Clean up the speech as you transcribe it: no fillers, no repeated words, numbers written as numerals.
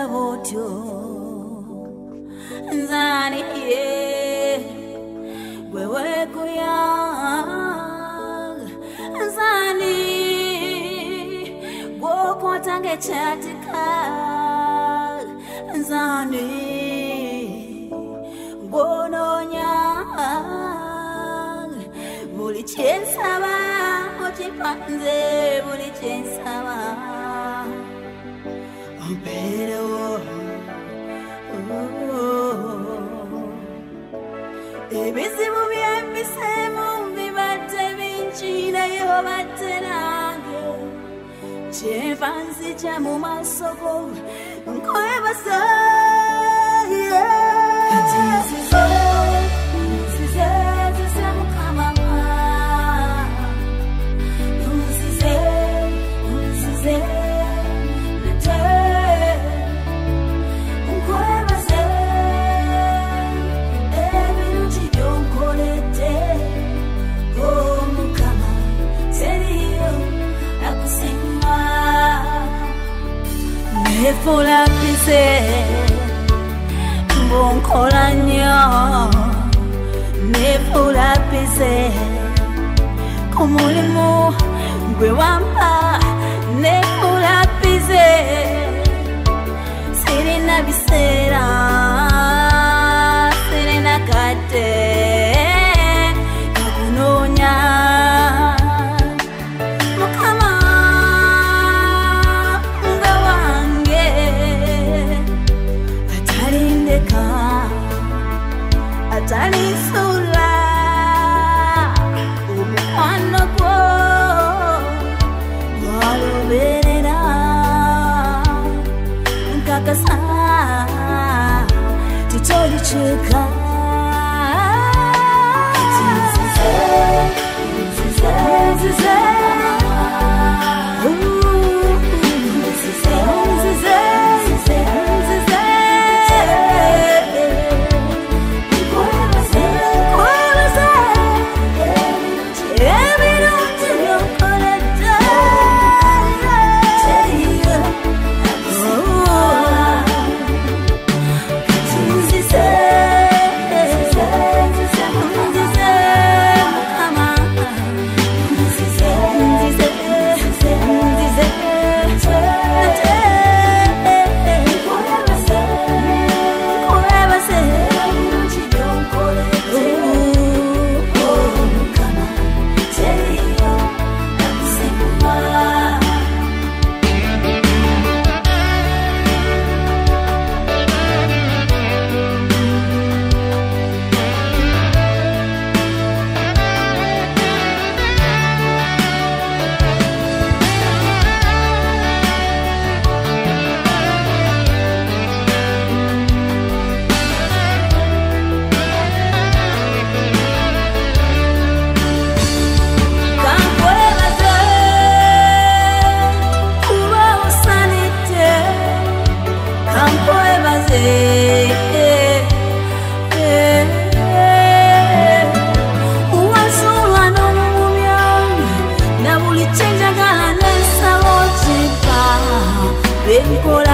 botyo nzani ye wewe kuya nzani goko tange chatika nzani gononya buli chensaba ochipanze buli chensaba pero ebizibu byembisemu bibadde bingi naye obadde nange kyevansi kya mu maaso go nkwebasa Nefola pise bonkola nnyo nefola pise ku mulimu gwe wampa nefola pise sirina biseera sirina kate kakunoonya Atali sula umukwano gwo waloberera nkakasa tutoliceka Baby,